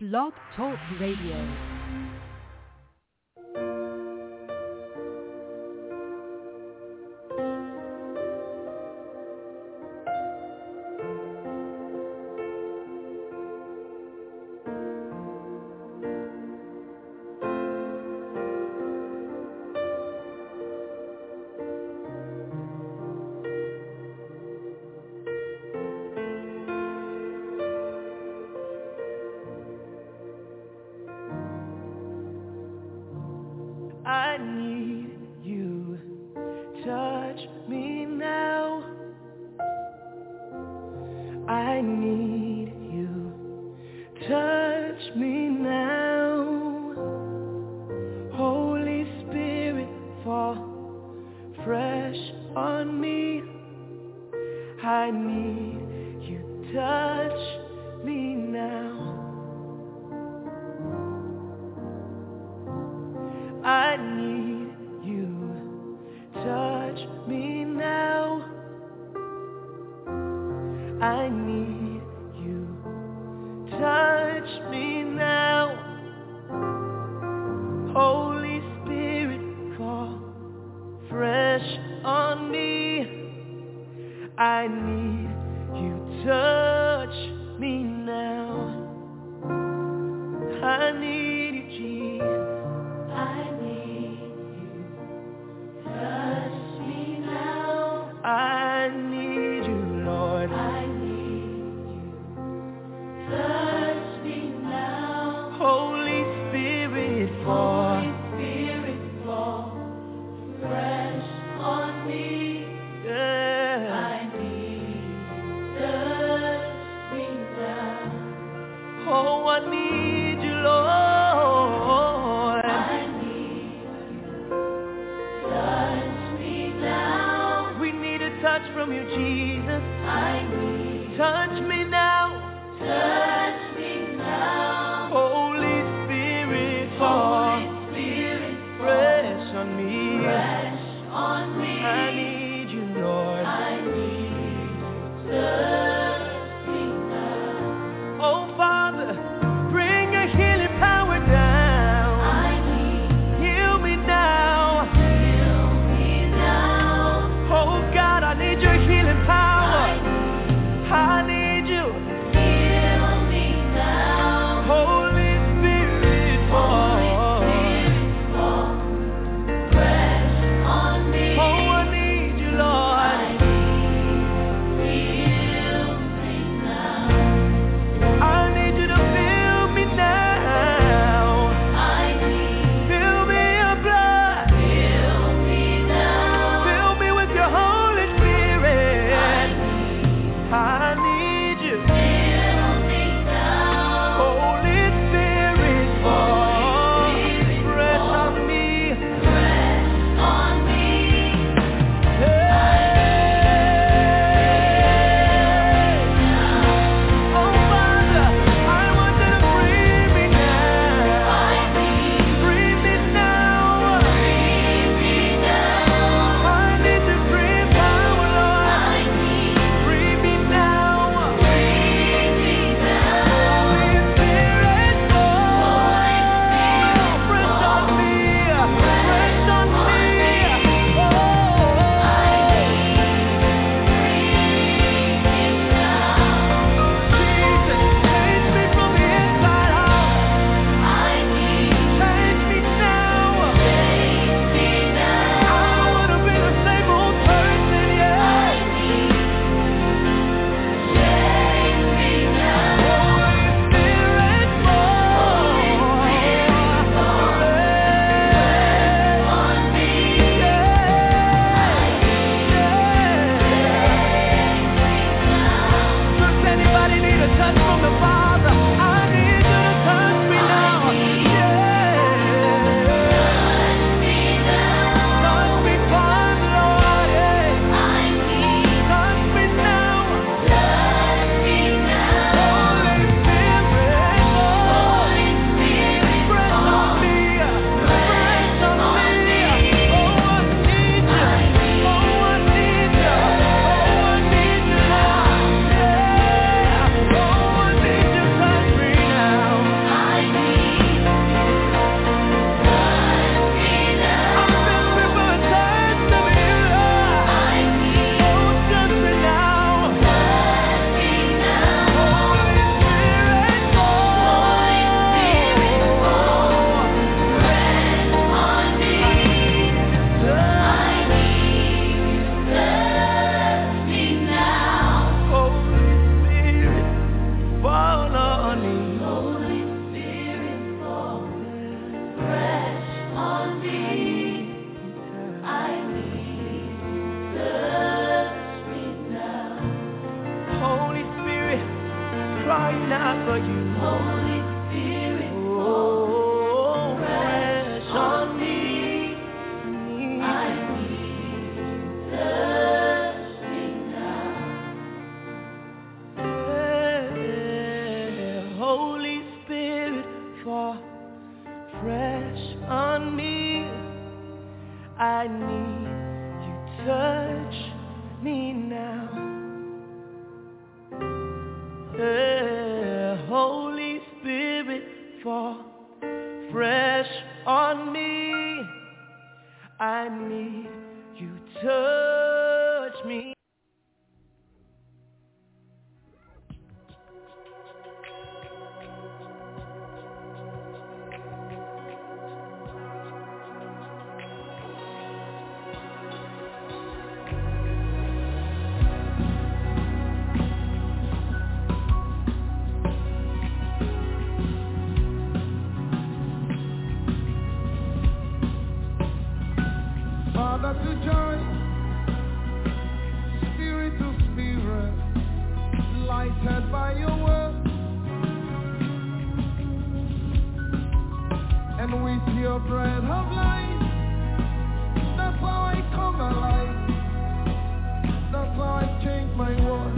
Blog Talk Radio. Healing power. I need you, touch me now. Holy Spirit, fall fresh on me. I need you, touch me. Father to join, spirit to spirit, lighted by your word, and with your breath of life, that's how I come alive, that's how I change my world.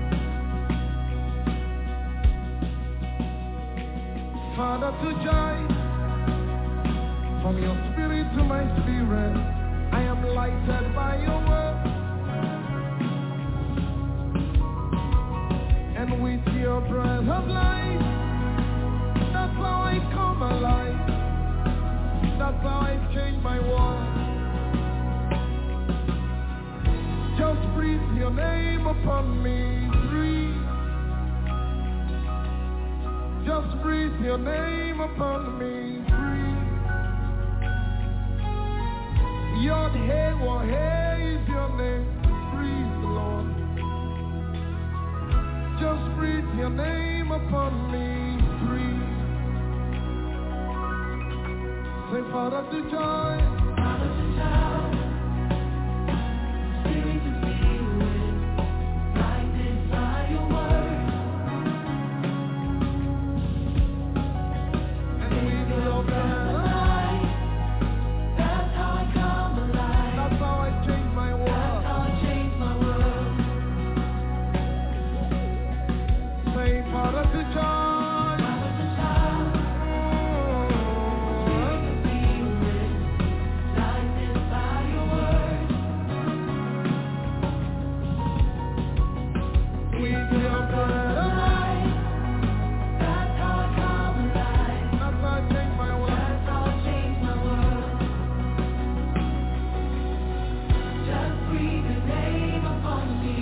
Father to join, from your spirit to my spirit, I am lighted by your word, and with your breath of life, that's how I come alive, that's how I change my world. Just breathe your name upon me, breathe. Just breathe your name upon me, breathe. Yod Hey Wah Hey is your name, breathe, Lord. Just breathe your name upon me, breathe. Say Father to joy, Father to child, Spirit to spirit, lighted by your word, and with your breath. Father to child, lighted by your word, with your breath of life, that's how I come alive, that's how I change my world, that's how I change my world. Just breathe your name upon me.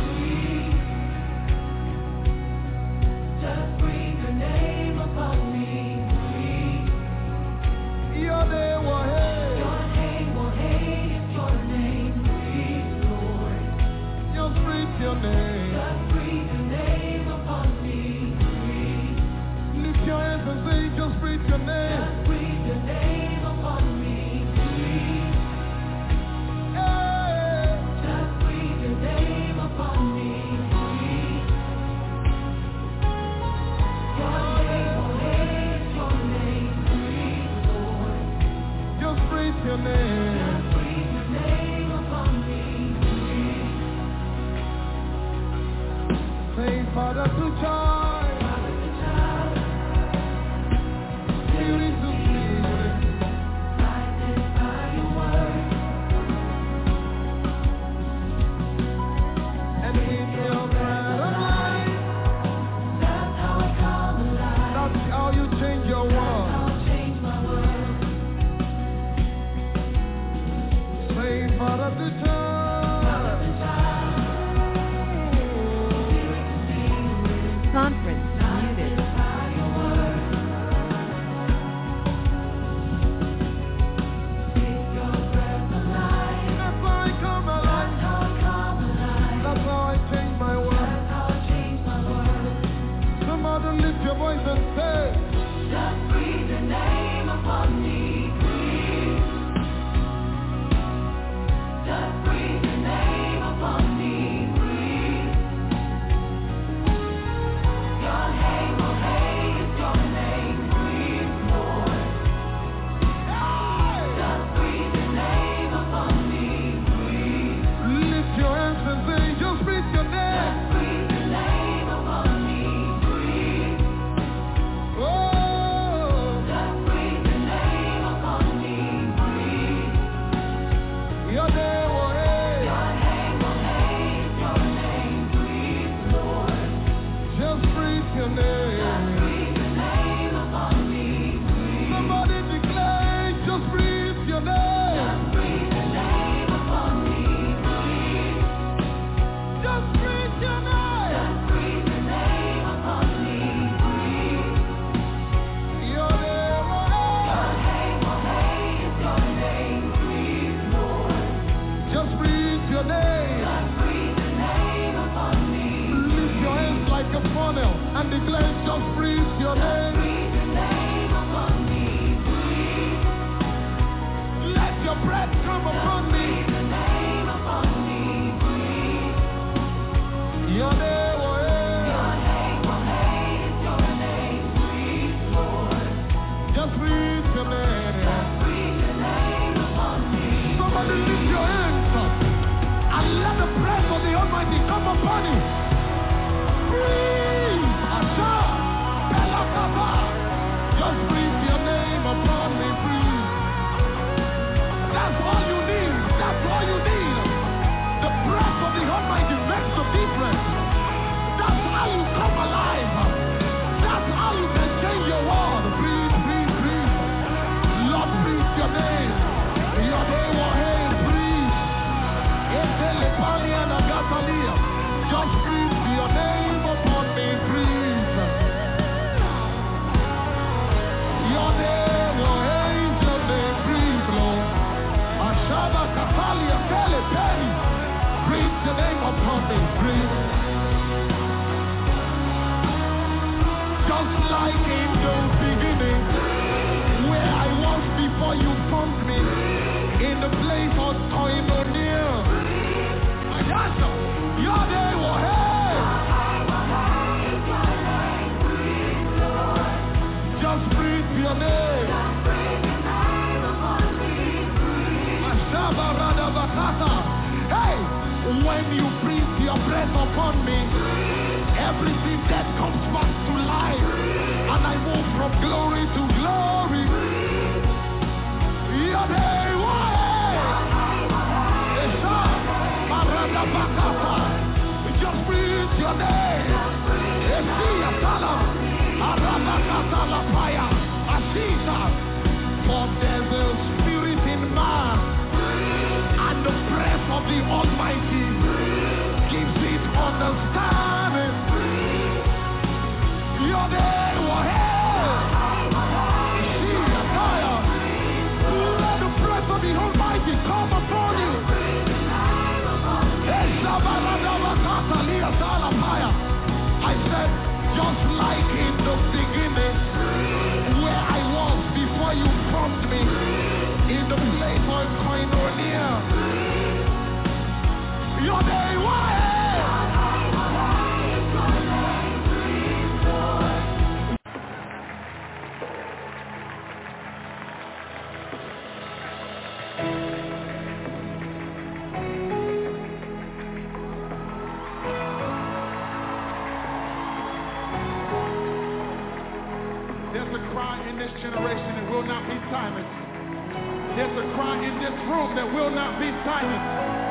Just breathe your name upon me, breathe. Your name will hey. Your name will hey is your name, breathe, Lord. Just breathe your name. Just breathe your name upon me, breathe. Lift your hands and say, just breathe your name. Just breathe your name upon me, breathe. Hey. Just breathe your name upon me. Your name. Just breathe your name upon me. Say Father to child, Father to child, Spirit Just breathe your name upon me, breathe. That's all you need. That's all you need. The breath of the Almighty makes the difference. That's how you come alive. That's how you can change your world. Breathe, breathe, breathe. Lord, breathe your name. Your name will hail, breathe. Just breathe your name upon me, breathe. Your name will hail, your name, breathe, Lord. Ashaba Katalia, Pele, Pele. Breathe the name upon me, breathe. Just like in the beginning, where I was before you formed me, in the place of koinonia. Your day will hail. Just breathe your name. Hey, when you breathe your breath upon me, everything that comes back to life, and I move from glory to glory. Your day will hail. Just breathe your name. For there's a spirit in man, and the breath of the Almighty gives it understanding. Your day will hail. Let the breath of the Almighty come upon you. I said, just like in the beginning, where I was before you formed me, in the place of koinonia. Your day will hail. This generation that will not be silent. There's a cry in this room that will not be silent.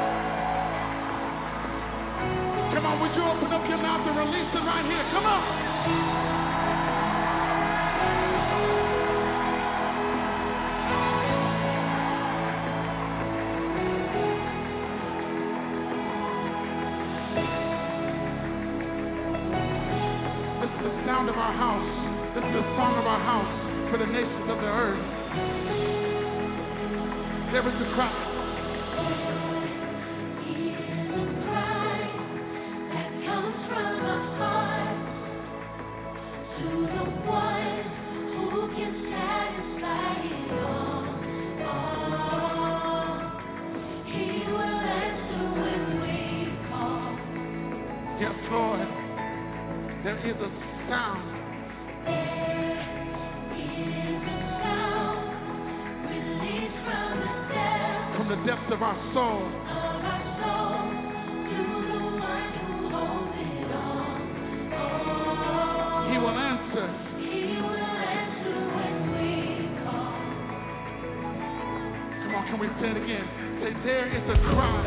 Come on, would you open up your mouth and release it right here? Come on. This is the sound of our house. This is the song of our house. For the nations of the earth, there is a cry. Hear the cry that comes from our hearts to the one who can satisfy it all. He will answer when we call. Yes, Lord, there is a sound. From the depths of our soul, to the one who holds it all. He will answer. He will answer when we call. Come on, can we say it again? Say, there is a cry.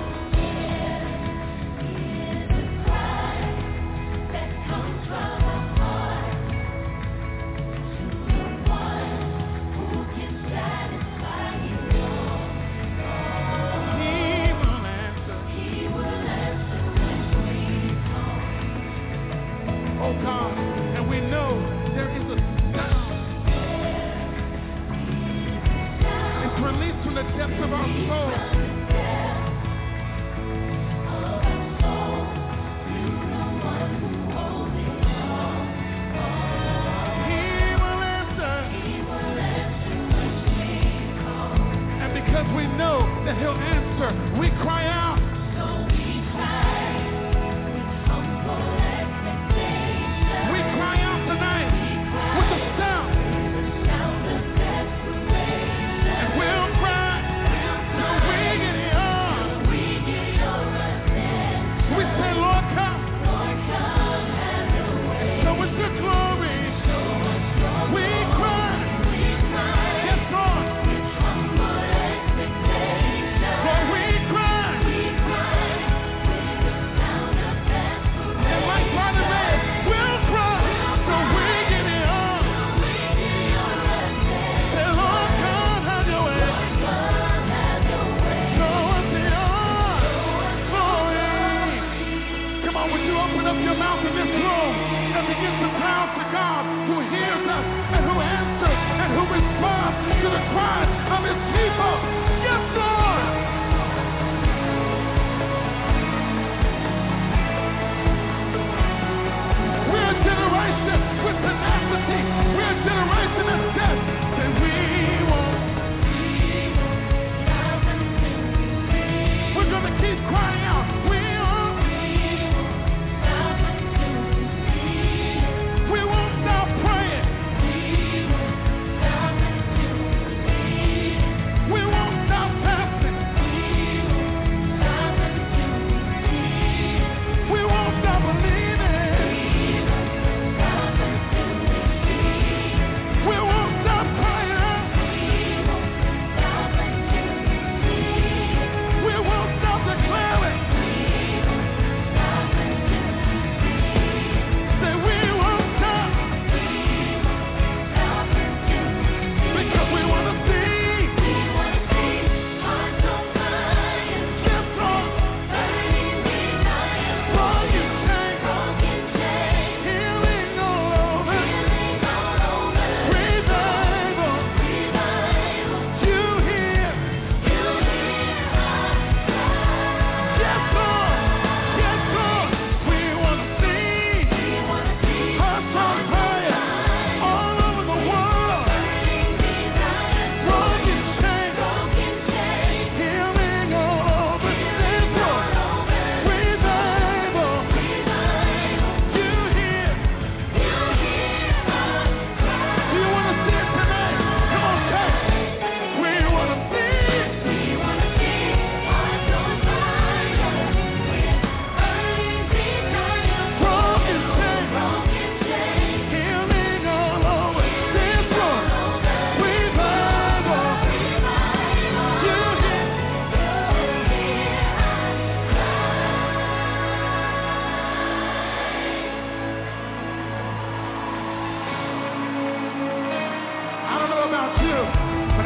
Show us your glory. We cry.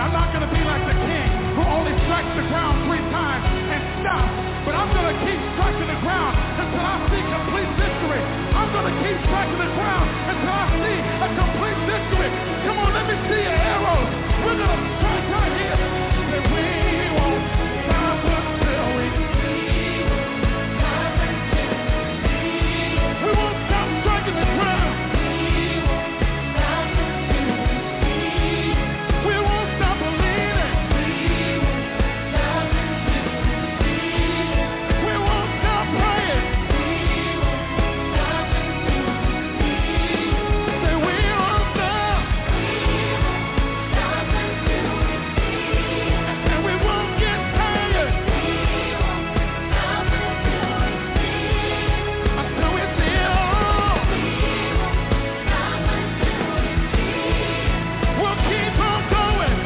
I'm not going to be like the king who only strikes the ground 3 times and stops. But I'm going to keep striking the ground until I see complete victory. I'm going to keep striking the ground until I see a complete victory. Come on, let me see your arrows. We're going to strike right here. And we won't stop until we see. We won't stop striking the ground. We won't stop believing. We won't stop praying. Say we won't stop. And we won't get tired until we see it all. We'll keep on going.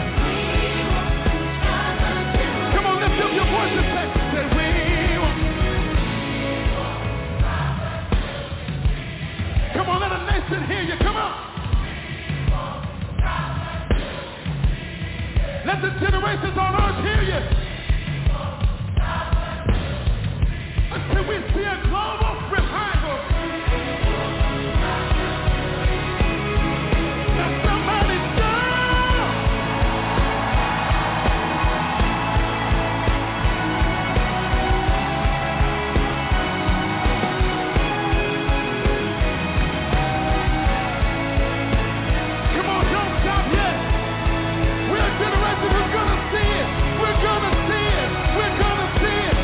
Come on, lift up your voice and say we won't. Come on, let a nation hear you. Come on. Let the generations on earth hear you. Until we see a global revival. Now somebody shout. Come on, don't stop yet. We're a generation who's gonna see it. We're gonna see it. We're gonna see it.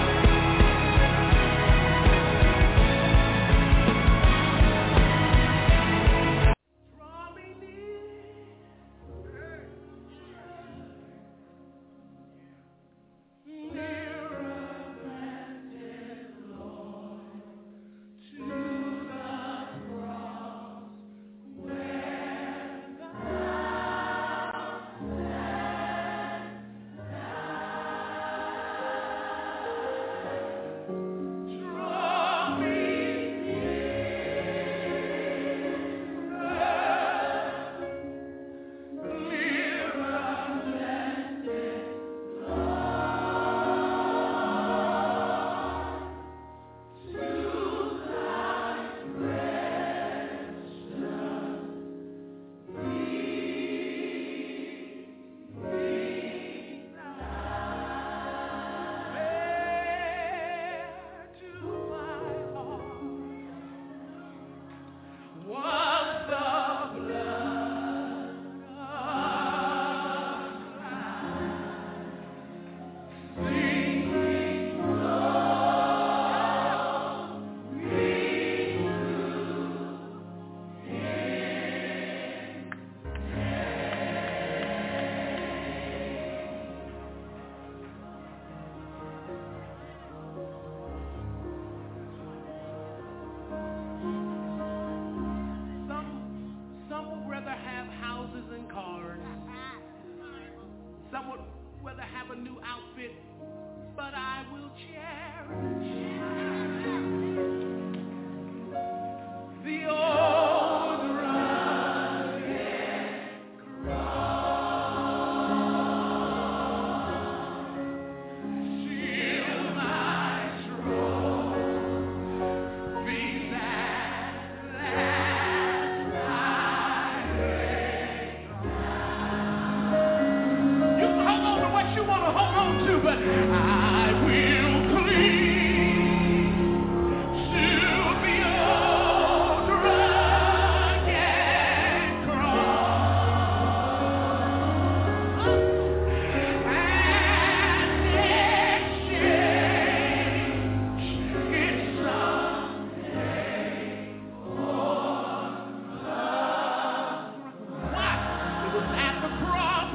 Draw me Some would rather have houses and cars. Some would rather have a new outfit, but I will cherish the old rugged cross. Still my trophies at last I lay down. You can hold on to what you want to hold on to, but I will cling to the old rugged cross and exchange it someday for love. Why? It was at the cross,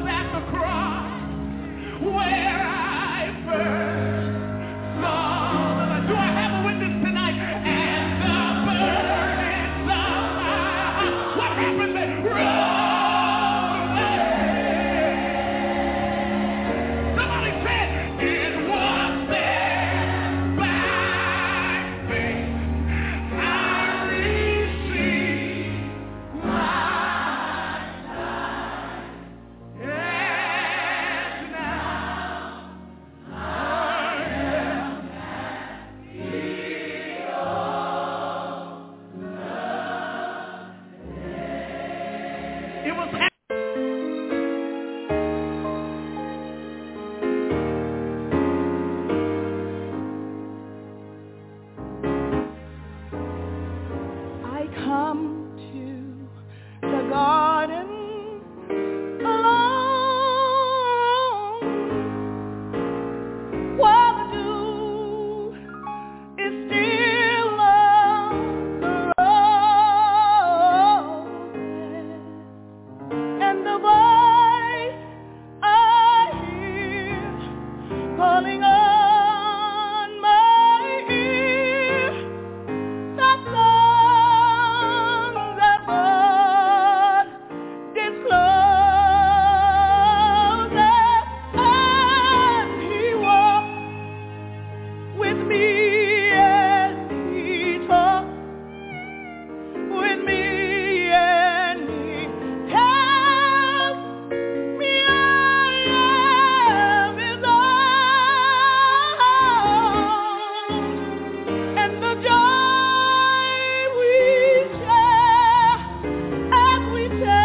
where I first saw the light. Do I have a witness tonight? And the burdens of my heart. What happened then? Rolled away. Somebody said it was there by faith I received my sight. Yeah. voice I hear calling on my ear, that song that God discloses, and He walks with me and He talks with me and He tells me I am His own, and the joy we share as we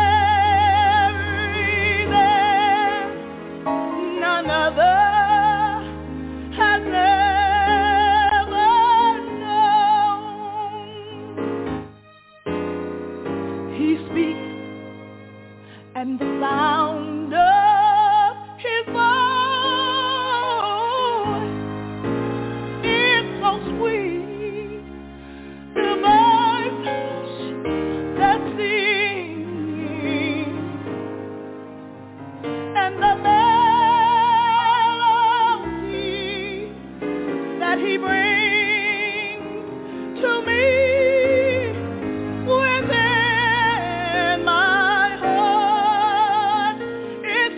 tarry there, none other has ever known. He speaks, and the sound of His voice is so sweet. The birds that sing, and the melody that He brings to me within my heart is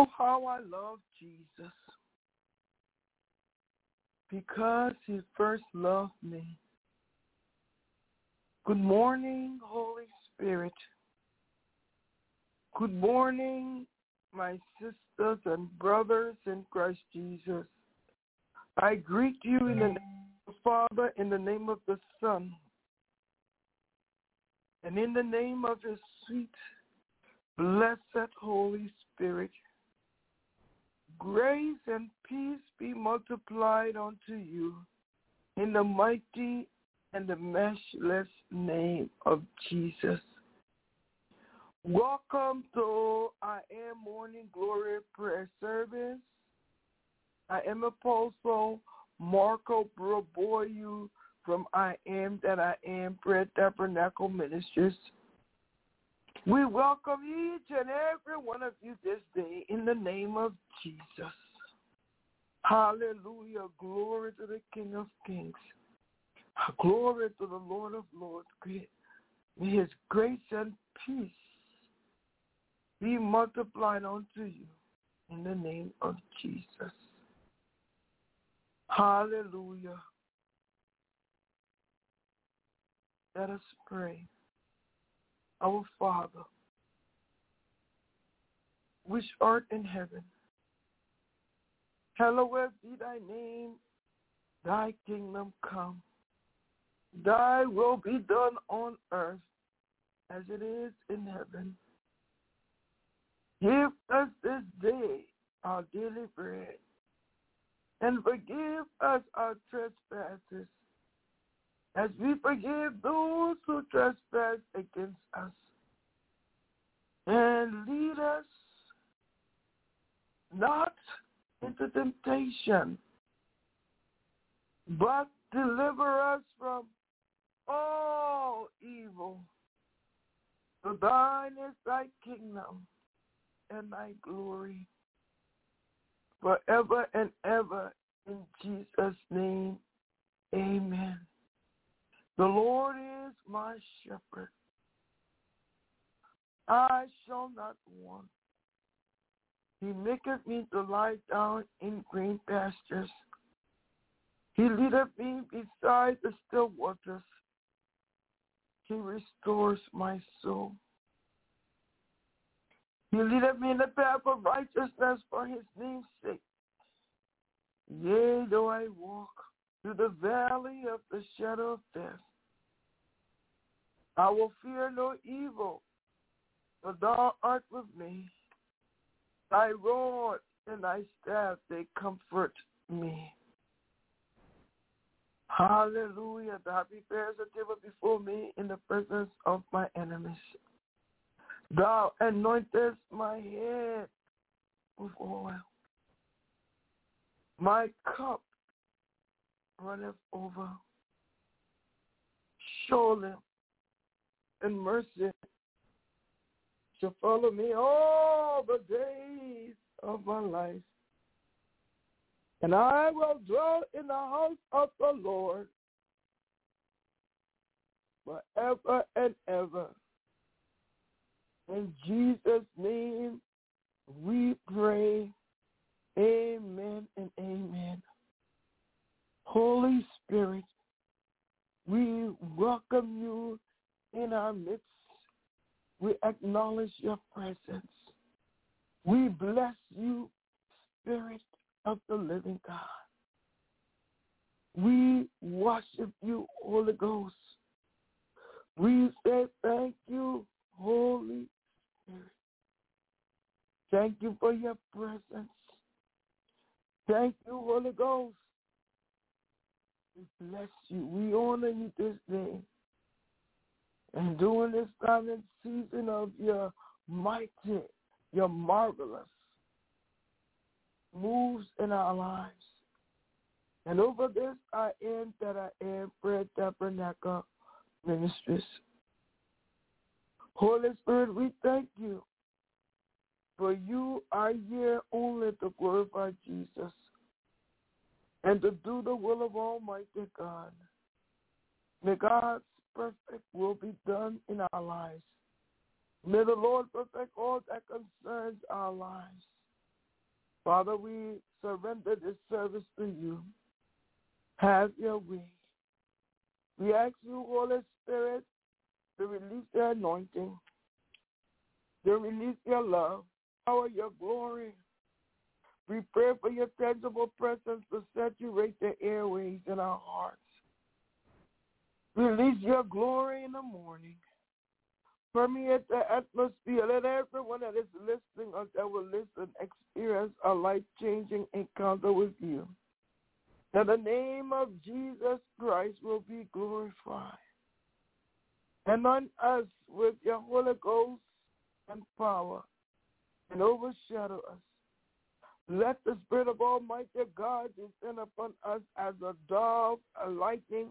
Oh, how I love Jesus, because he first loved me. Good morning, Holy Spirit. Good morning, my sisters and brothers in Christ Jesus. I greet you in the name of the Father, in the name of the Son, and in the name of his sweet, blessed Holy Spirit. Grace and peace be multiplied unto you in the mighty and the matchless name of Jesus. Welcome to I Am Morning Glory Prayer Service. I am Apostle Marco Broboyu from I Am That I Am Prayer Tabernacle Ministries. We welcome each and every one of you this day in the name of Jesus. Hallelujah. Glory to the King of Kings. Glory to the Lord of Lords. May his grace and peace be multiplied unto you in the name of Jesus. Hallelujah. Let us pray. Our Father, which art in heaven, hallowed be thy name, thy kingdom come. Thy will be done on earth as it is in heaven. Give us this day our daily bread, and forgive us our trespasses, as we forgive those who trespass against us. And lead us not into temptation, but deliver us from all evil. For thine is thy kingdom and thy glory, forever and ever. In Jesus' name, amen. The Lord is my shepherd. I shall not want. He maketh me to lie down in green pastures. He leadeth me beside the still waters. He restores my soul. He leadeth me in the path of righteousness for his name's sake. Yea, though I walk through the valley of the shadow of death, I will fear no evil, for thou art with me. Thy rod and thy staff, they comfort me. Hallelujah. Thou preparest a table before me in the presence of my enemies. Thou anointest my head with oil. My cup runneth over. Surely and mercy shall follow me all the days of my life. And I will dwell in the house of the Lord forever and ever. In Jesus' name we pray. Amen and amen. Holy Spirit, we welcome you in our midst. We acknowledge your presence. We bless you, Spirit of the living God. We worship you, Holy Ghost. We say thank you, Holy Spirit. Thank you for your presence. Thank you, Holy Ghost. We bless you. We honor you this day. And during this time and season of your mighty, your marvelous moves in our lives. And over this, I Am That I Am Prayer Tabernacle Ministries. Holy Spirit, we thank you, for you are here only to glorify Jesus and to do the will of Almighty God. May God's perfect will be done in our lives. May the Lord perfect all that concerns our lives. Father, we surrender this service to you. Have your way. We ask you, Holy Spirit, to release your anointing, to release your love, power, your glory. We pray for your tangible presence to saturate the airways in our hearts. Release your glory in the morning. Permeate the atmosphere. Let everyone that is listening or that will listen experience a life-changing encounter with you. That the name of Jesus Christ will be glorified. Anoint us with your Holy Ghost and power and overshadow us. Let the Spirit of Almighty God descend upon us as a dove, a lightning,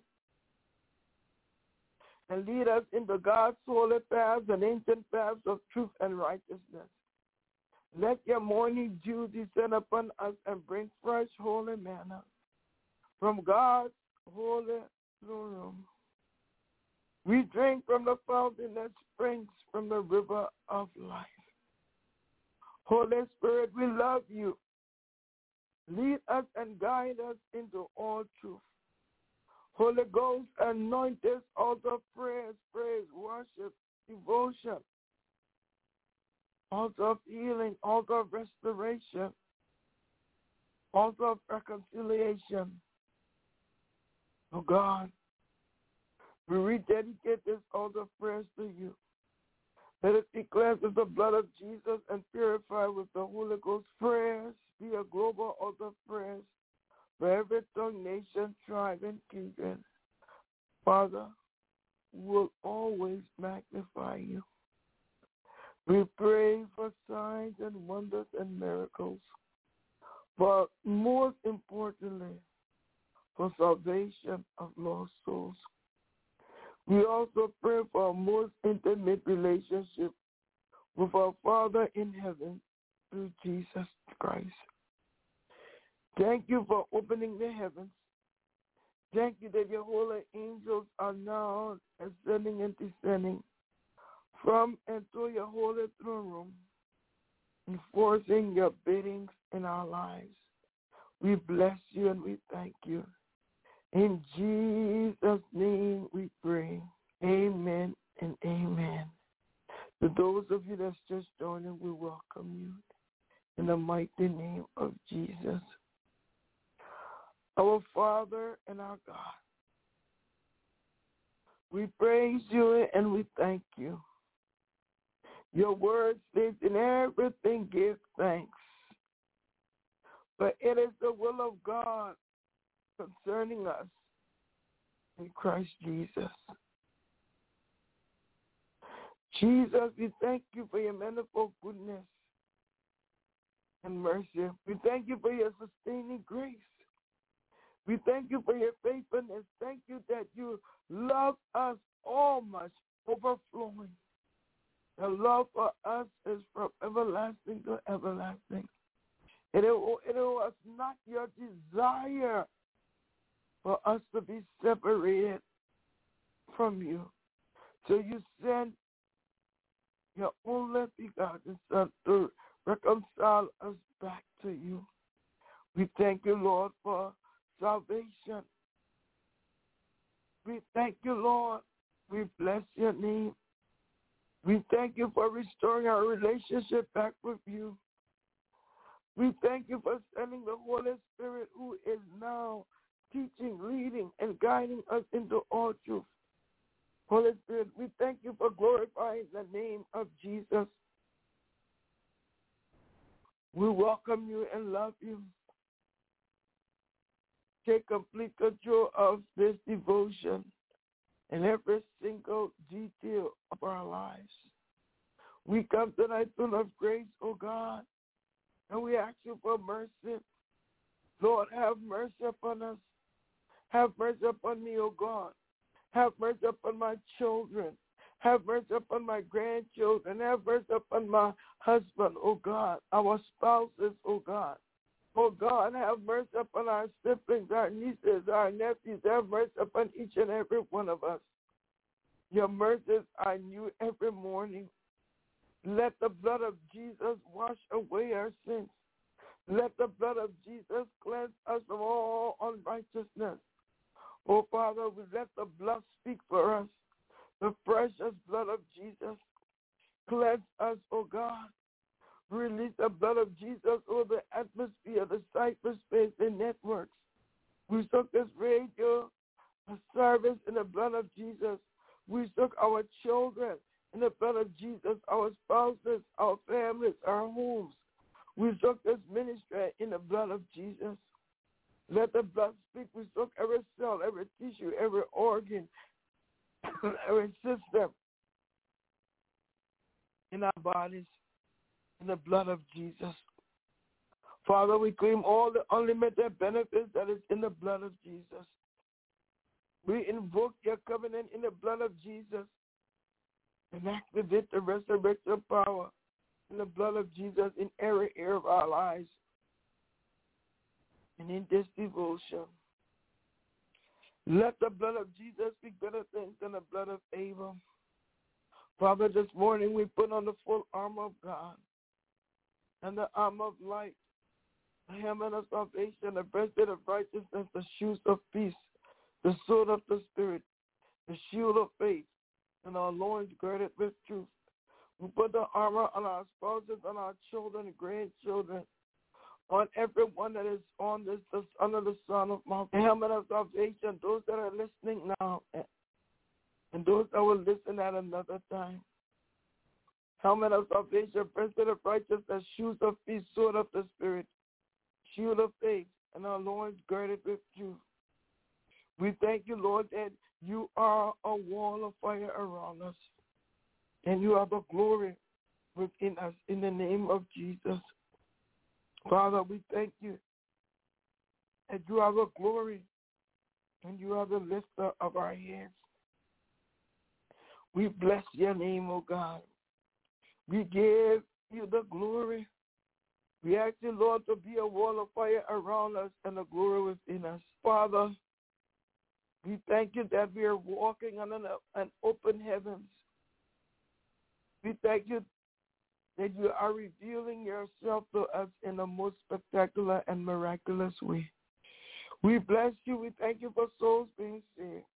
and lead us into God's holy paths and ancient paths of truth and righteousness. Let your morning dew descend upon us and bring fresh, holy manna from God's holy throne room. We drink from the fountain that springs from the river of life. Holy Spirit, we love you. Lead us and guide us into all truth. Holy Ghost, anoint this altar of prayers, praise, worship, devotion, altar of healing, altar of restoration, altar of reconciliation. Oh God, we rededicate this altar of prayers to you. Let it be cleansed with the blood of Jesus and purified with the Holy Ghost. Prayers be a global altar of prayers for every tongue, nation, tribe, and kindred. Father, will always magnify you. We pray for signs and wonders and miracles, but most importantly, for salvation of lost souls. We also pray for a most intimate relationship with our Father in heaven through Jesus Christ. Thank you for opening the heavens. Thank you that your holy angels are now ascending and descending from and through your holy throne room, enforcing your biddings in our lives. We bless you and we thank you. In Jesus' name we pray. Amen and amen. To those of you that's just joining, we welcome you in the mighty name of Jesus. Our Father and our God, we praise you and we thank you. Your word says, in everything give thanks, for it is the will of God concerning us in Christ Jesus. Jesus, we thank you for your manifold goodness and mercy. We thank you for your sustaining grace. We thank you for your faithfulness. Thank you that you love us all much, overflowing. Your love for us is from everlasting to everlasting. It was not your desire for us to be separated from you. So you sent your only begotten Son to reconcile us back to you. We thank you, Lord, for salvation. We thank you, Lord. We bless your name. We thank you for restoring our relationship back with you. We thank you for sending the Holy Spirit who is now teaching, leading, and guiding us into all truth. Holy Spirit, we thank you for glorifying the name of Jesus. We welcome you and love you. Take complete control of this devotion and every single detail of our lives. We come tonight full of grace, O God, and we ask you for mercy. Lord, have mercy upon us. Have mercy upon me, O God. Have mercy upon my children. Have mercy upon my grandchildren. Have mercy upon my husband, O God, our spouses, O God. Oh God, have mercy upon our siblings, our nieces, our nephews. Have mercy upon each and every one of us. Your mercies are new every morning. Let the blood of Jesus wash away our sins. Let the blood of Jesus cleanse us from all unrighteousness. Oh, Father, we let the blood speak for us. The precious blood of Jesus. Cleanse us, oh God. Release the blood of Jesus over the atmosphere, the cyberspace, the networks. We soak this radio service in the blood of Jesus. We soak our children in the blood of Jesus, our spouses, our families, our homes. We soak this ministry in the blood of Jesus. Let the blood speak. We soak every cell, every tissue, every organ, every system in our bodies in the blood of Jesus. Father, we claim all the unlimited benefits that is in the blood of Jesus. We invoke your covenant in the blood of Jesus and activate the resurrection power in the blood of Jesus in every area of our lives and in this devotion. Let the blood of Jesus speak better things than the blood of Abel. Father, this morning we put on the full armor of God and the armor of light, the helmet of salvation, the breastplate of righteousness, the shoes of peace, the sword of the Spirit, the shield of faith, and our loins girded with truth. We put the armor on our spouses, on our children, grandchildren, on everyone that is on this under the sun of my helmet of salvation, those that are listening now, and those that will listen at another time. Helmet of salvation, breastplate of righteousness, shoes of peace, sword of the Spirit, shield of faith, and our loins girded with truth. We thank you, Lord, that you are a wall of fire around us, and you are the glory within us in the name of Jesus. Father, we thank you that you are the glory and you are the lifter of our heads. We bless your name, O God. We give you the glory. We ask you, Lord, to be a wall of fire around us and the glory within us. Father, we thank you that we are walking on an open heavens. We thank you that you are revealing yourself to us in the most spectacular and miraculous way. We bless you. We thank you for souls being saved.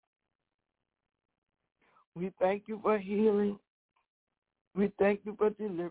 We thank you for healing. We thank you for deliverance.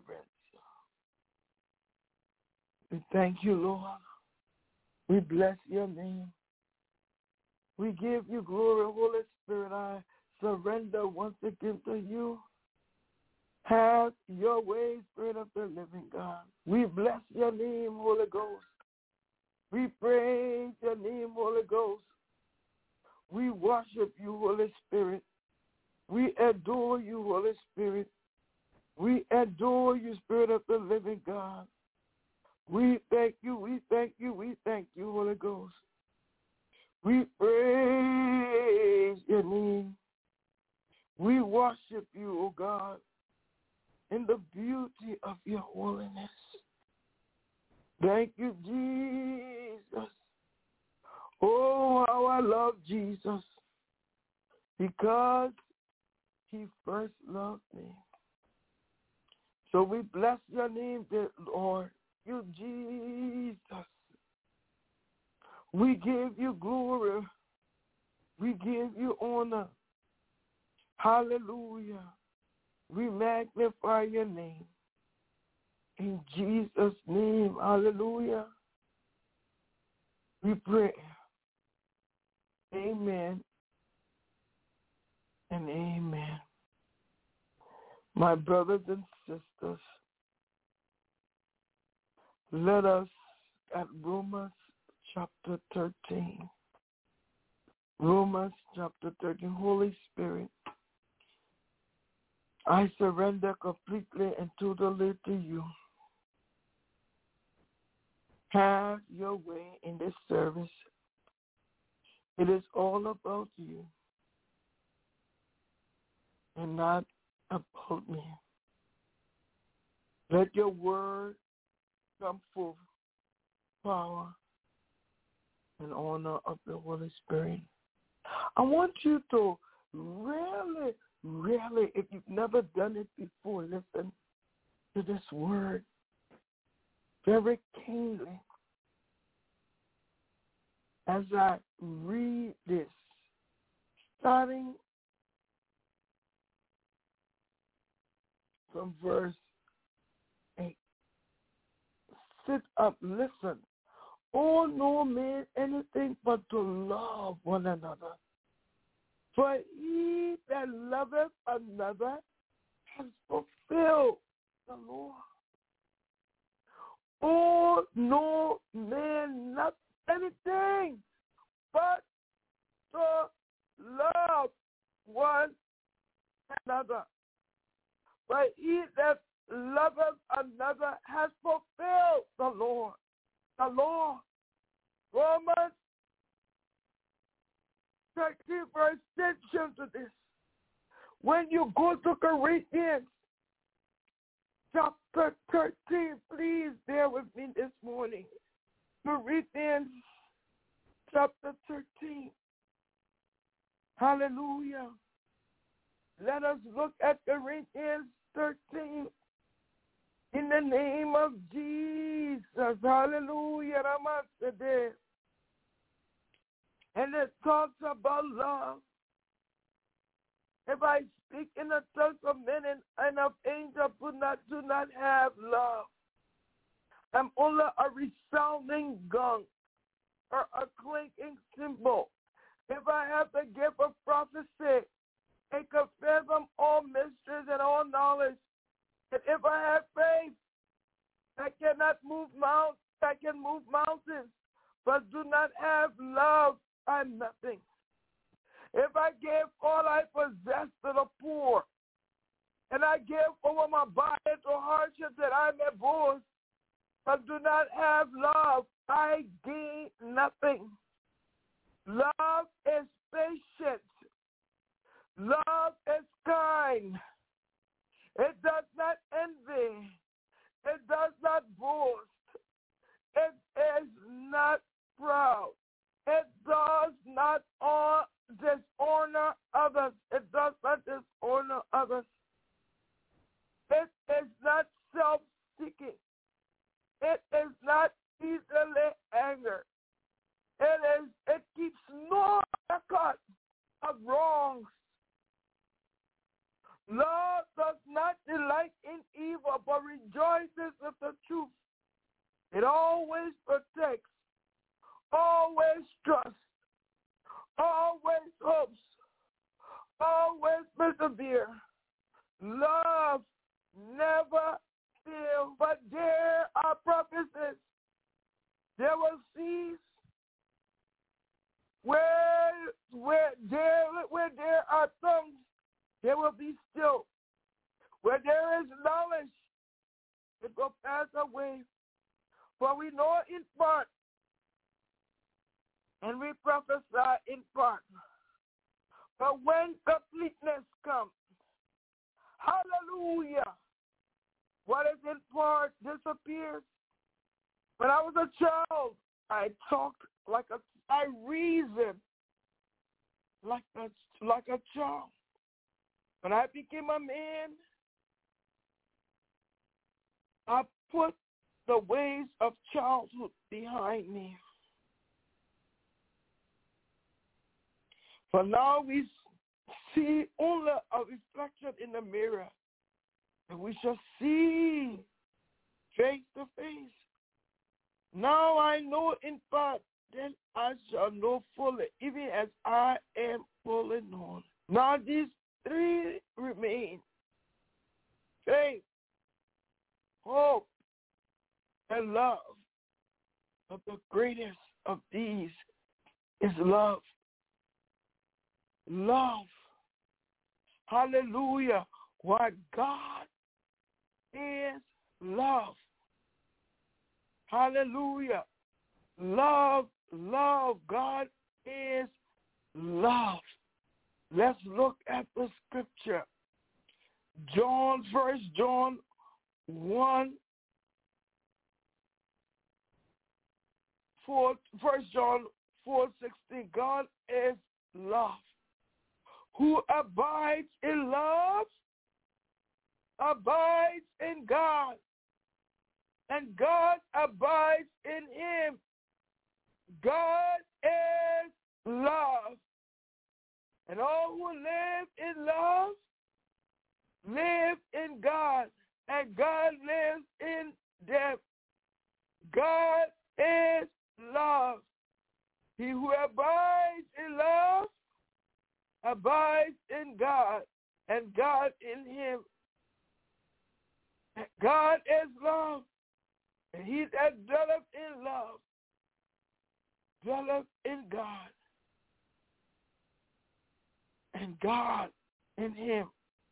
We thank you, Lord. We bless your name. We give you glory, Holy Spirit. I surrender once again to you. Have your way, Spirit of the living God. We bless your name, Holy Ghost. We praise your name, Holy Ghost. We worship you, Holy Spirit. We adore you, Holy Spirit. We adore you, Spirit of the living God. We thank you, we thank you, we thank you, Holy Ghost. We praise your name. We worship you, O God, in the beauty of your holiness. Thank you, Jesus. Oh, how I love Jesus, because he first loved me. So we bless your name, dear Lord. You, Jesus. We give you glory. We give you honor. Hallelujah. We magnify your name. In Jesus' name, hallelujah. We pray. Amen and amen. My brothers and sisters, let us at Romans chapter 13. Romans chapter 13. Holy Spirit, I surrender completely and totally to you. Have your way in this service. It is all about you and not about me. Let your word come forth, power and honor of the Holy Spirit. I want you to really, if you've never done it before, listen to this word. very keenly as I read this, starting from verse 8. Sit up, listen. Oh, no man anything but to love one another. For he that loveth another has fulfilled the law. Oh, no man not anything but to love one another. But he that loveth another has fulfilled the law. The law. Romans 13 verse 10 shows this. When you go to Corinthians chapter 13, please bear with me this morning. Corinthians chapter 13. Hallelujah. Let us look at Corinthians 13 in the name of Jesus. Hallelujah. And it talks about love. If I speak in the tongues of men and of angels do not have love, I'm only a resounding gong or a clinking cymbal. If I have the gift of prophecy and confess all mysteries and all knowledge, and if I have faith, I cannot move mountains. I can move mountains, but do not have love, I'm nothing. If I give all I possess to the poor, and I give over my body to hardship that I may boast, but do not have love, I gain nothing. Love is patient. Love is kind. It does not envy. It does not boast. It is not proud. It does not dishonor others. It does not dishonor others. It is not self-seeking. It is not easily angered. It keeps no record of wrongs. Love does not delight in evil, but rejoices with the truth. It always protects, always trusts, always hopes, always perseveres. Love never fails, but there are prophecies. There will cease where there are tongues. There will be still. Where there is knowledge, it will pass away. For we know in part, and we prophesy in part. But when completeness comes, hallelujah, what is in part disappears. When I was a child, I talked I reasoned like a child. When I became a man, I put the ways of childhood behind me. For now we see only a reflection in the mirror, and we shall see face to face. Now I know in part, then I shall know fully, even as I am fully known. Now these three remain: faith, hope, and love. But the greatest of these is love. Love. Hallelujah. Why God is love. Hallelujah. Love. God is love. Let's look at the scripture. 1 John 1, 4:16. God is love. Who abides in love abides in God, and God abides in him. God is love. And all who live in love live in God, and God lives in them. God is love. He who abides in love abides in God, and God in him. God is love, and he that dwelleth in love dwelleth in God, and God in him.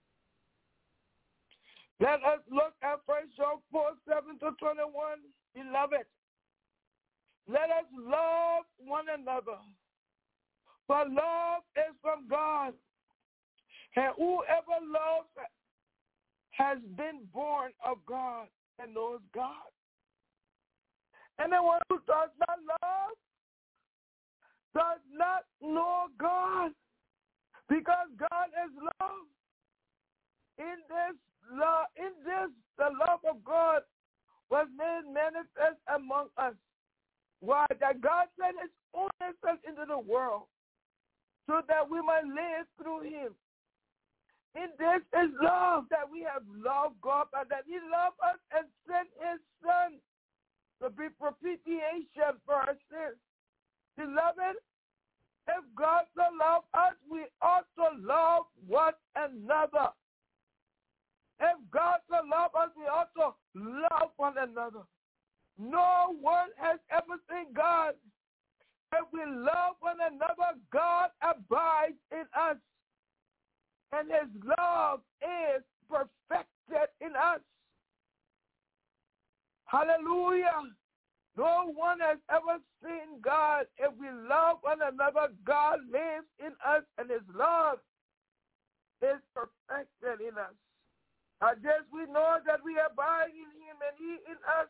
Let us look at 1 John 4:7-21. Beloved, let us love one another, for love is from God, and whoever loves has been born of God and knows God. Anyone who does not love does not know God, because God is love. In this, the love of God was made manifest among us. Why? That God sent his only Son into the world so that we might live through him. In this is love, that we have loved God, and that he loved us and sent his Son to be propitiation for our sins. Beloved, if God so loved us, we ought to love one another. If God so loved us, we ought to love one another. No one has ever seen God. If we love one another, God abides in us, and his love is perfected in us. Hallelujah. No one has ever seen God. If we love one another, God lives in us, and his love is perfected in us. I guess we know that we abide in him and he in us,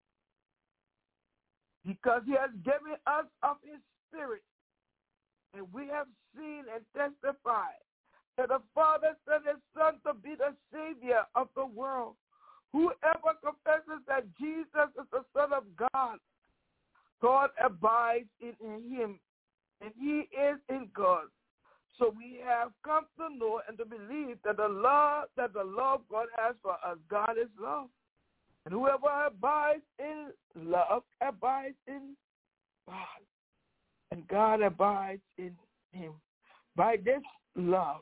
because he has given us of his Spirit. And we have seen and testified that the Father sent his Son to be the Savior of the world. Whoever confesses that Jesus is the Son of God, God abides in him, and he is in God. So we have come to know and to believe that the love God has for us, God is love. And whoever abides in love abides in God, and God abides in him. By this love,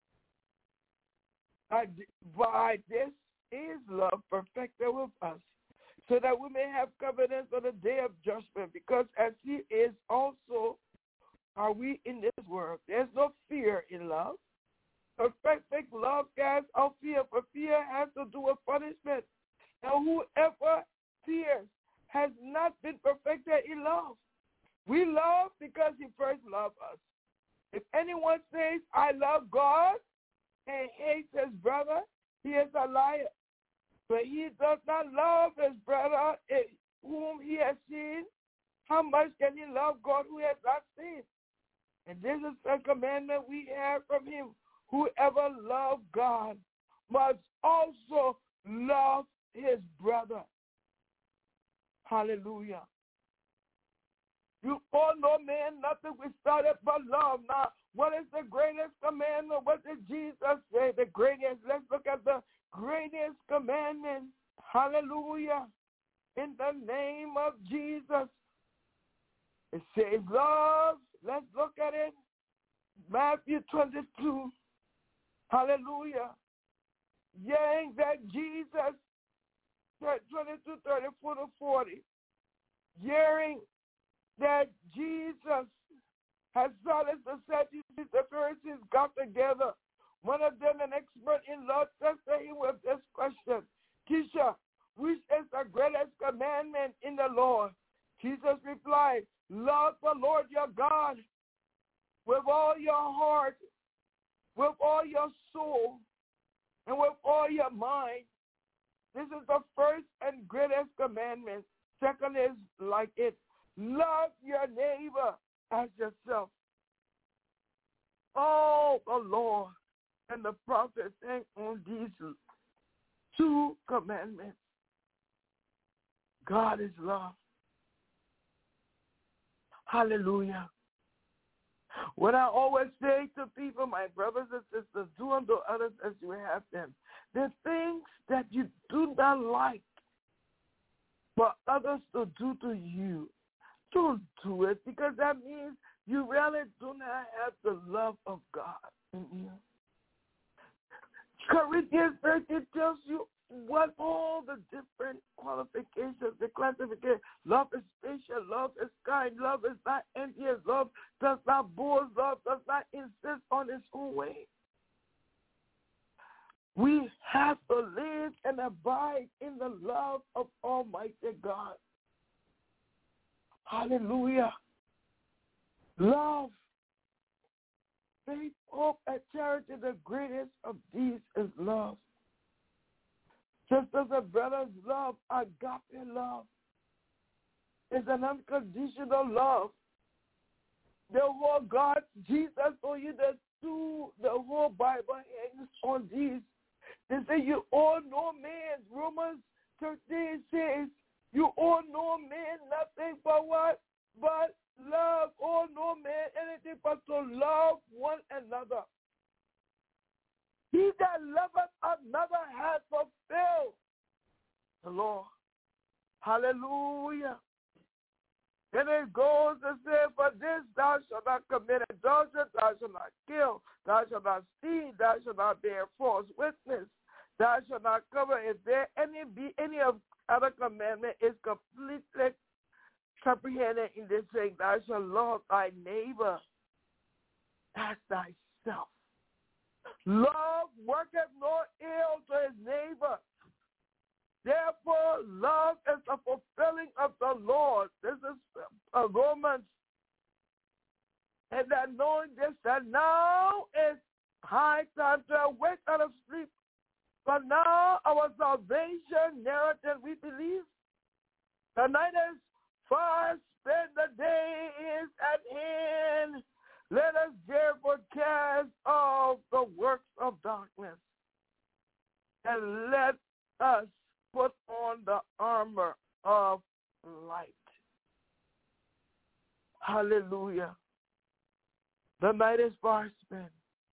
by this is love perfected with us, so that we may have confidence on the day of judgment, because as he is also are we in this world. There's no fear in love. Perfect love casts out fear, for fear has to do with punishment. Now whoever fears has not been perfected in love. We love because he first loved us. If anyone says, I love God, and hates his brother, he is a liar. But he does not love his brother whom he has seen. How much can he love God who has not seen? And this is the commandment we have from him. Whoever loves God must also love his brother. Hallelujah. You owe no man nothing. We started but love. Now, what is the greatest commandment? What did Jesus say? The greatest. Let's look at the greatest commandment. Hallelujah. In the name of Jesus. It says love. Let's look at it. Matthew 22. Hallelujah. Yea, that Jesus, 22, 34-40. Hearing that Jesus has silenced the Sadducees, the Pharisees got together. One of them, an expert in law, tested him with this question. Teacher, which is the greatest commandment in the law? Jesus replied, love the Lord your God with all your heart, with all your soul, and with all your mind. This is the first and greatest commandment. Second is like it. Love your neighbor as yourself. Oh, the Lord and the prophets hang on these two commandments. God is love. Hallelujah. What I always say to people, my brothers and sisters, do unto others as you have them. The things that you do not like for others to do to you, don't do it, because that means you really do not have the love of God in you. Corinthians 13 tells you what all the different qualifications, the classification. Love is patient, love is kind, love is not envious, love does not boast, love does not insist on its own way. We have to live and abide in the love of Almighty God. Hallelujah. Love, faith, hope, and charity, the greatest of these is love. Just as a brother's love, agape love, is an unconditional love. The whole God, Jesus told you that the whole Bible hangs on these. They say you owe no man. Romans 13 says you owe no man nothing but what? But love. Owe no man anything but to love one another. He that loveth another has fulfilled the law. Hallelujah. And it goes to say, for this thou shalt not commit adultery, thou shalt not kill, thou shalt not steal, thou shalt not bear false witness, thou shalt not cover. If there be any of other commandment is completely comprehended in this saying, thou shalt love thy neighbor as thyself. Love worketh no ill to his neighbor. Therefore, love is the fulfilling of the Lord. This is Romans. And that knowing this, that now is high time to awake out of sleep. For now our salvation nearer than we believe. The night is far spent, the day is at hand. Let us therefore cast off the works of darkness, and let us put on the armor of light. Hallelujah. The night is far spent.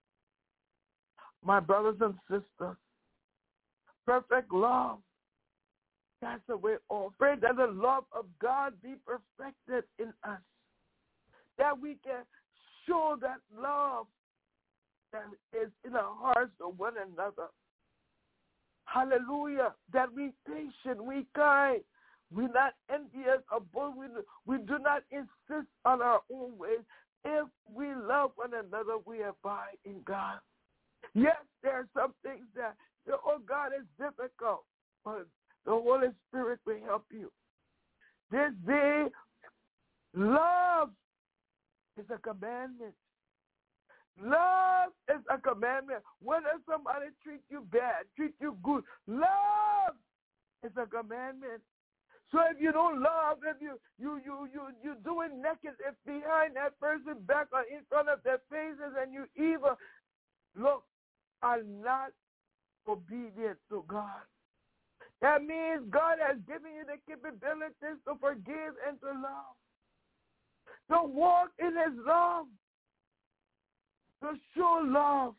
My brothers and sisters, perfect love. That's the way all. Pray that the love of God be perfected in us, that we can show that love that is in our hearts to one another. Hallelujah. That we patient, we kind, we not envious or bold. We do not insist on our own ways. If we love one another, we abide in God. Yes, there are some things that, God, is difficult, but the Holy Spirit will help you. This day, love is a commandment. Love is a commandment. Whether somebody treat you bad, treat you good, love is a commandment. So if you don't love, if you doing naked, if behind that person's back or in front of their faces, and you evil, look, are not obedient to God. That means God has given you the capabilities to forgive and to love, to walk in his love, to show love.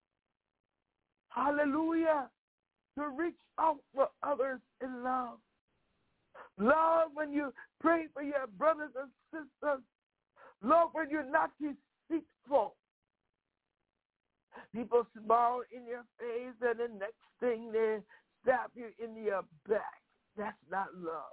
Hallelujah. To reach out for others in love. Love when you pray for your brothers and sisters. Love when you're not deceitful. People smile in your face and the next thing they stab you in your back. That's not love.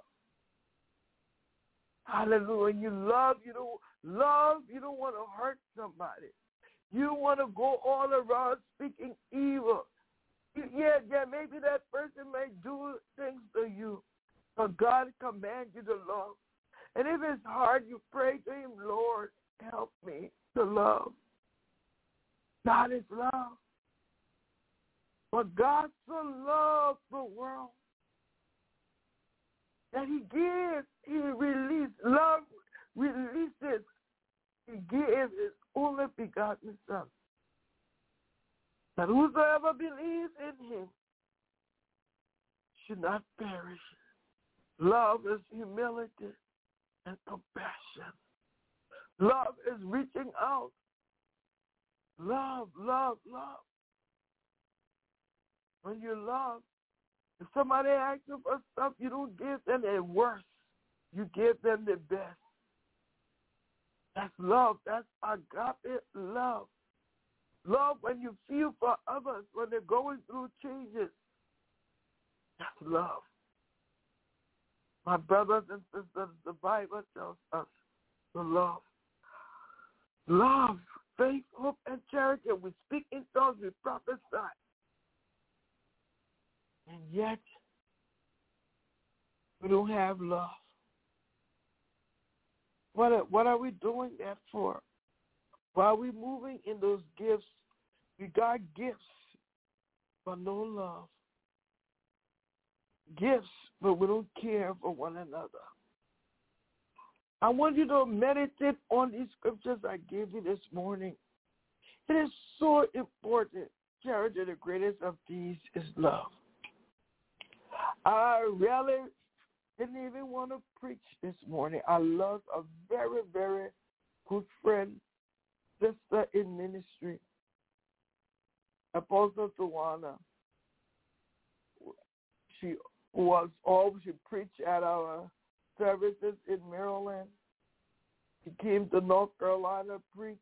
Hallelujah. When you love, you don't want to hurt somebody. You want to go all around speaking evil. Yeah, maybe that person may do things to you, but God commands you to love. And if it's hard, you pray to him, Lord, help me to love. God is love. But God so loved the world that he gives, he released, love releases. He gave his only begotten Son, that whosoever believes in him should not perish, Love is humility and compassion. Love is reaching out. Love, love, love. When you love, if somebody asks you for stuff, you don't give them the worst. You give them the best. That's love. That's agape love. Love when you feel for others when they're going through changes. That's love. My brothers and sisters, the Bible tells us to love. Love, faith, hope, and charity. We speak in tongues, we prophesy. And yet, we don't have love. What are we doing that for? Why are we moving in those gifts? We got gifts, but no love. Gifts, but we don't care for one another. I want you to meditate on these scriptures I gave you this morning. It is so important. Charity, the greatest of these is love. I really didn't even want to preach this morning. I lost a very, very good friend, sister in ministry, Apostle Tawana. She preached at our services in Maryland. She came to North Carolina, preach.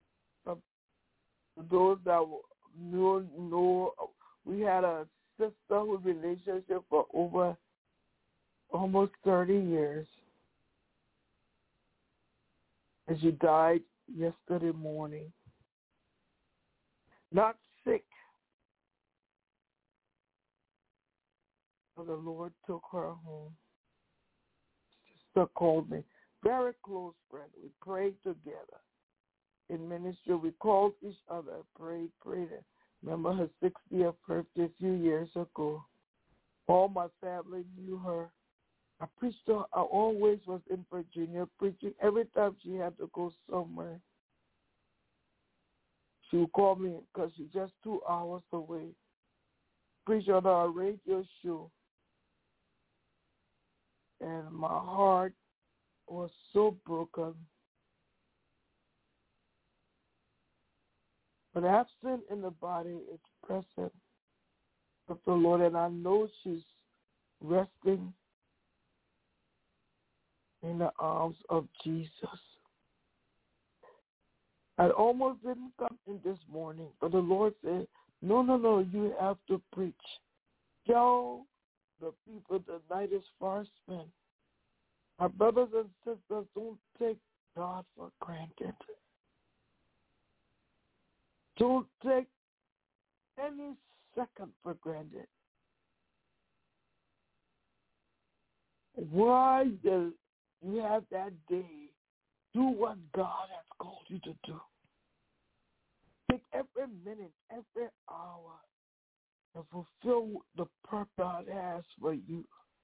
Those that knew, we had a sisterhood relationship for over almost 30 years. And she died yesterday morning. Not sick. But the Lord took her home. Sister called me. Very close friend. We prayed together. In ministry, we called each other, prayed. Remember her 60th birthday a few years ago. All my family knew her. I preached to her. I always was in Virginia preaching. Every time she had to go somewhere, she would call me because she's just 2 hours away. Preached on our radio show. And my heart was so broken. But absent in the body is present of the Lord, and I know she's resting in the arms of Jesus. I almost didn't come in this morning, but the Lord said, no, you have to preach. Tell the people the night is far spent. My brothers and sisters, don't take God for granted. Don't take any second for granted. Why do you have that day? Do what God has called you to do. Take every minute, every hour, and fulfill the purpose God has for you.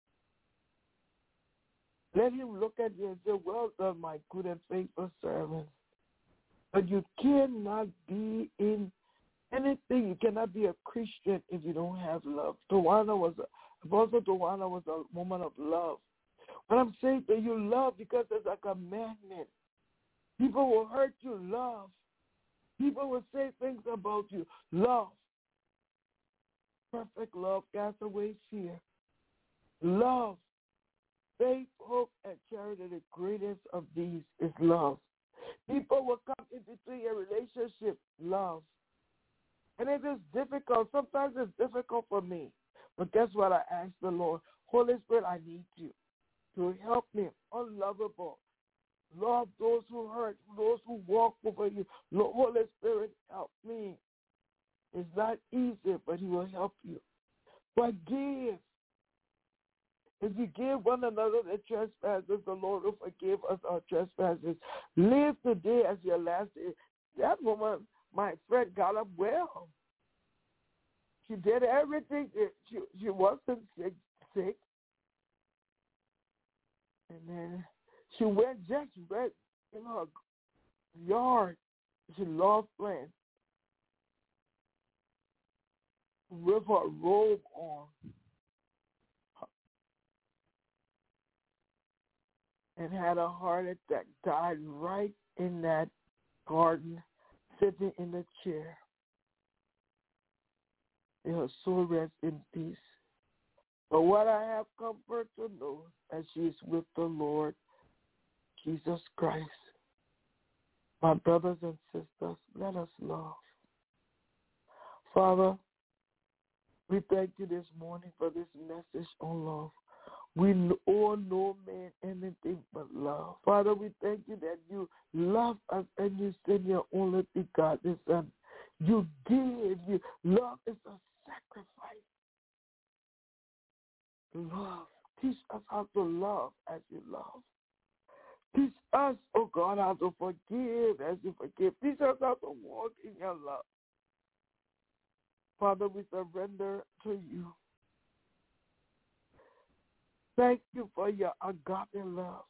Let him look at you and say, well done, my good and faithful servant. But you cannot be in anything. You cannot be a Christian if you don't have love. Apostle Tawana was a woman of love. When I'm saying that you love because it's a commandment. People will hurt you, love. People will say things about you, love. Perfect love casts away fear. Love. Faith, hope, and charity, the greatest of these is love. People will come into your relationship, love. And it is difficult. Sometimes it's difficult for me. But guess what? I ask the Lord, Holy Spirit, I need you to help me, unlovable. Love those who hurt, those who walk over you. Holy Spirit, help me. It's not easy, but he will help you. Forgive. If you give one another the trespasses, the Lord will forgive us our trespasses. Live today as your last day. That woman, my friend, got up well. She did everything. She wasn't sick. And then she went in her yard. She loved plants with her robe on. and had a heart attack, died right in that garden, sitting in the chair. May her soul rest in peace. But what I have comfort to know, as she is with the Lord Jesus Christ. My brothers and sisters, let us love. Father, we thank you this morning for this message on love. We all know man anything but love. Father, we thank you that you love us and you send your only begotten Son. You give. Love is a sacrifice. Love. Teach us how to love as you love. Teach us, oh God, how to forgive as you forgive. Teach us how to walk in your love. Father, we surrender to you. Thank you for your agape love.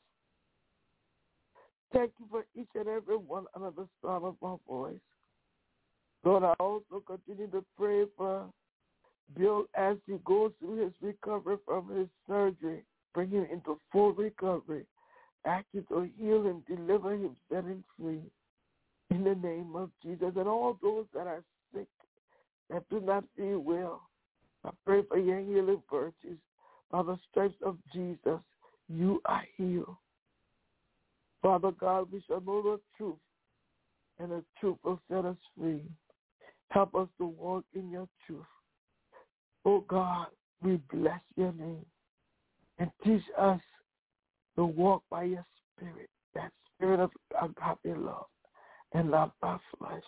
Thank you for each and every one under the sound of my voice. Lord, I also continue to pray for Bill as he goes through his recovery from his surgery. Bring him into full recovery. Ask you to heal him, deliver him, set him free. In the name of Jesus. And all those that are sick, that do not feel well, I pray for your healing virtues. By the stripes of Jesus, you are healed. Father God, we shall know the truth, and the truth will set us free. Help us to walk in your truth. Oh God, we bless your name. And teach us to walk by your spirit, that spirit of agape love, and not by flesh.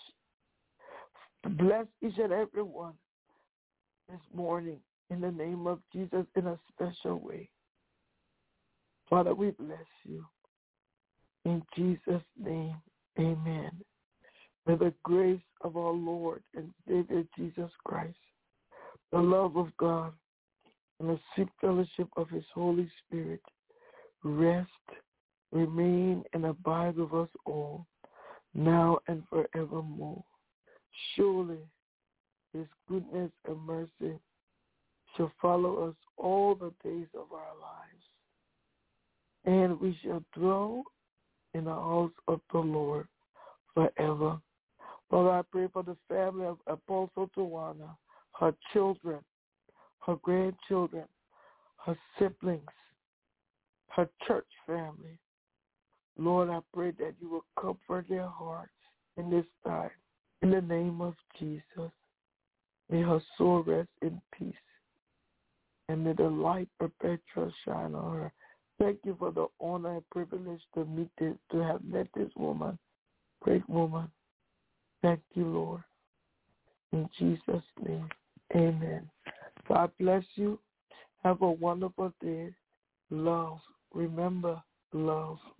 Bless each and every one this morning in the name of Jesus in a special way. Father, we bless you. In Jesus' name, amen. May the grace of our Lord and Savior Jesus Christ, the love of God, and the sweet fellowship of his Holy Spirit rest, remain, and abide with us all, now and forevermore. Surely his goodness and mercy shall follow us all the days of our lives, and we shall dwell in the house of the Lord forever. Father, I pray for the family of Apostle Tawana, her children, her grandchildren, her siblings, her church family. Lord, I pray that you will comfort their hearts in this time. In the name of Jesus, may her soul rest in peace, and may the light perpetual shine on her. Thank you for the honor and privilege to have met this woman, great woman. Thank you, Lord. In Jesus' name, amen. God bless you. Have a wonderful day. Love. Remember, love.